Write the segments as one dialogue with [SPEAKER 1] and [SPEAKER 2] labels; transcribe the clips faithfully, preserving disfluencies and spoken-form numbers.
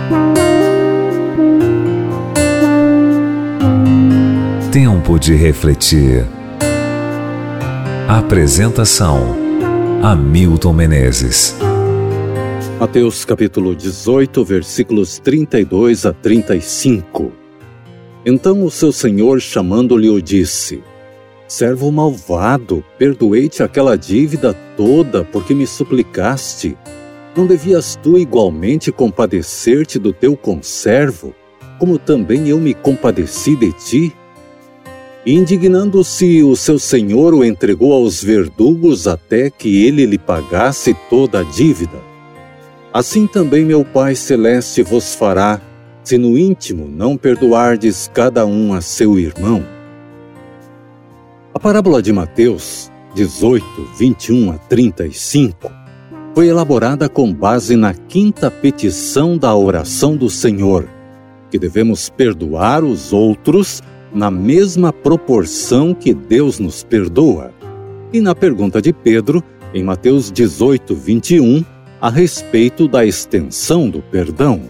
[SPEAKER 1] Tempo de refletir. Apresentação: Hamilton Menezes.
[SPEAKER 2] Mateus capítulo dezoito, versículos trinta e dois a trinta e cinco. Então o seu senhor, chamando-lhe, o disse: Servo malvado, perdoei-te aquela dívida toda, porque me suplicaste. Não devias tu igualmente compadecer-te do teu conservo, como também eu me compadeci de ti? E indignando-se, o seu senhor o entregou aos verdugos até que ele lhe pagasse toda a dívida. Assim também meu Pai Celeste vos fará, se no íntimo não perdoardes cada um a seu irmão. A parábola de Mateus dezoito, vinte e um a trinta e cinco foi elaborada com base na quinta petição da oração do Senhor, que devemos perdoar os outros na mesma proporção que Deus nos perdoa, e na pergunta de Pedro, em Mateus dezoito, vinte e um, a respeito da extensão do perdão.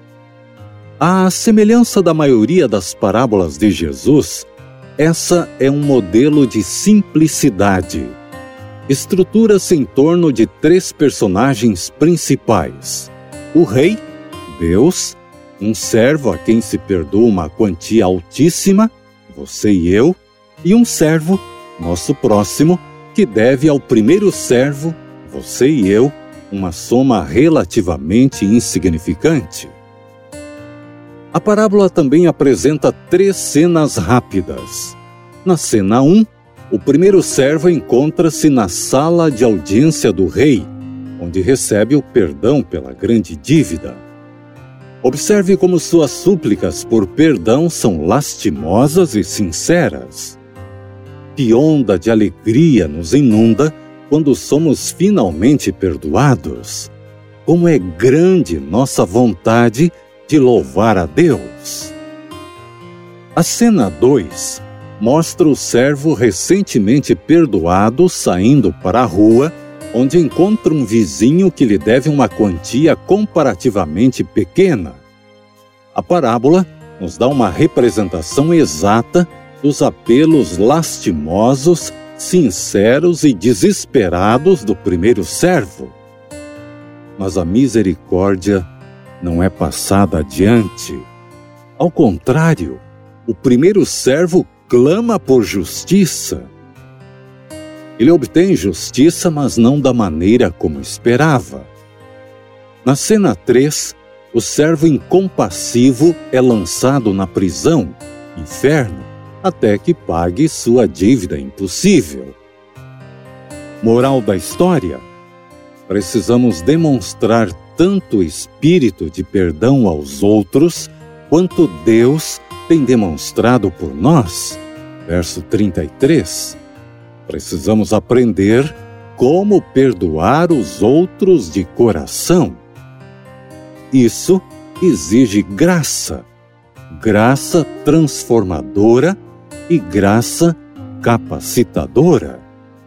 [SPEAKER 2] À semelhança da maioria das parábolas de Jesus, essa é um modelo de simplicidade. Estrutura-se em torno de três personagens principais: o rei, Deus, um servo a quem se perdoa uma quantia altíssima, você e eu, e um servo, nosso próximo, que deve ao primeiro servo, você e eu, uma soma relativamente insignificante. A parábola também apresenta três cenas rápidas. Na cena um, o primeiro servo encontra-se na sala de audiência do rei, onde recebe o perdão pela grande dívida. Observe como suas súplicas por perdão são lastimosas e sinceras. Que onda de alegria nos inunda quando somos finalmente perdoados. Como é grande nossa vontade de louvar a Deus. A cena dois mostra o servo recentemente perdoado saindo para a rua, onde encontra um vizinho que lhe deve uma quantia comparativamente pequena. A parábola nos dá uma representação exata dos apelos lastimosos, sinceros e desesperados do primeiro servo. Mas a misericórdia não é passada adiante. Ao contrário, o primeiro servo clama por justiça. Ele obtém justiça, mas não da maneira como esperava. Na cena três, o servo incompassivo é lançado na prisão, inferno, até que pague sua dívida impossível. Moral da história: precisamos demonstrar tanto espírito de perdão aos outros, quanto Deus tem demonstrado por nós. Verso trinta e três. Precisamos aprender como perdoar os outros de coração. Isso exige graça, graça transformadora e graça capacitadora.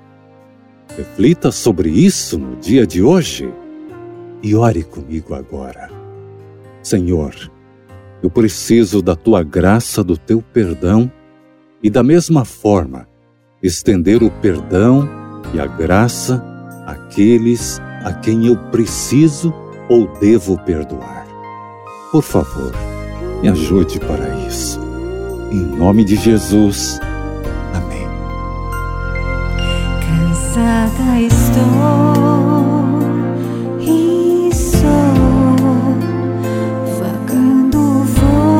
[SPEAKER 2] Reflita sobre isso no dia de hoje e ore comigo agora. Senhor, eu preciso da Tua graça, do Teu perdão e da mesma forma estender o perdão e a graça àqueles a quem eu preciso ou devo perdoar. Por favor, me ajude para isso. Em nome de Jesus. Amém.
[SPEAKER 3] Cansada estou e sou, vagando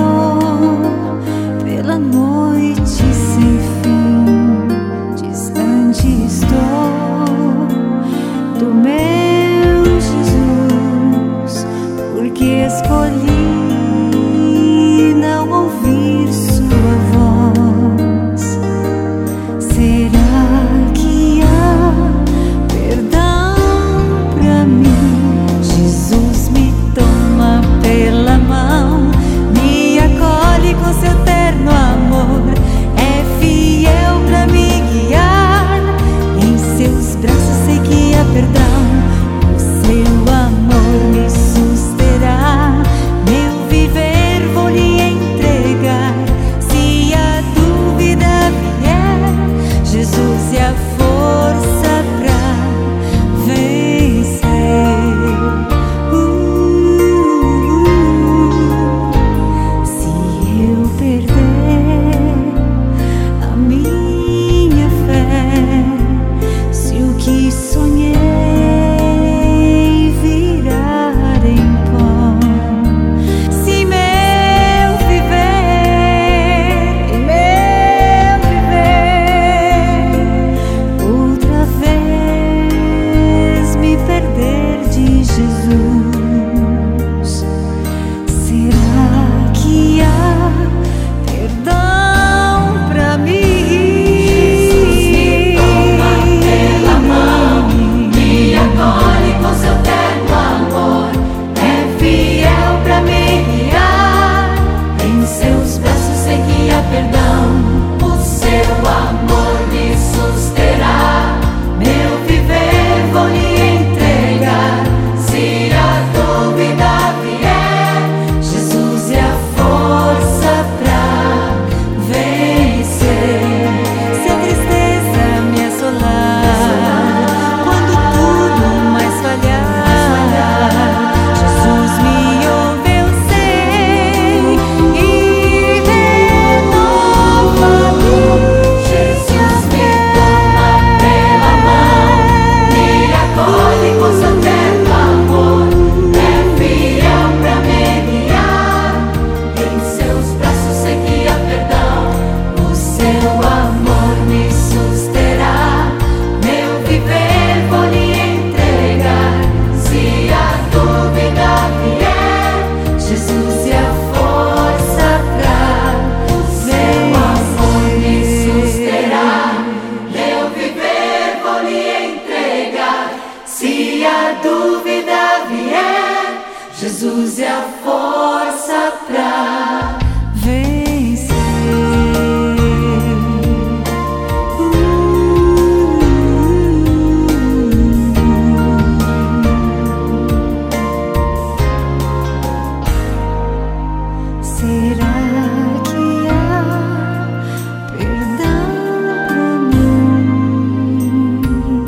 [SPEAKER 3] vou pela noite sem fim. Distante estou do meu Jesus, porque escolhi não ouvir sua voz. Será que há perdão pra mim? Jesus me toma pela mão, me acolhe com seu terno amor, é fiel pra me guiar. Em seus braços sei que há perdão, o seu amor me susterá. Meu Jesus é a força pra vencer. Será que há perdão pra mim?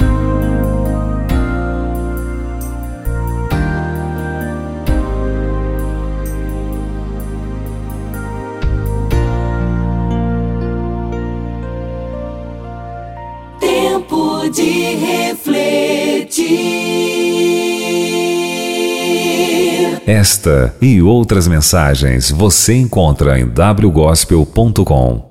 [SPEAKER 3] Tempo de refletir.
[SPEAKER 1] Esta e outras mensagens você encontra em w gospel ponto com.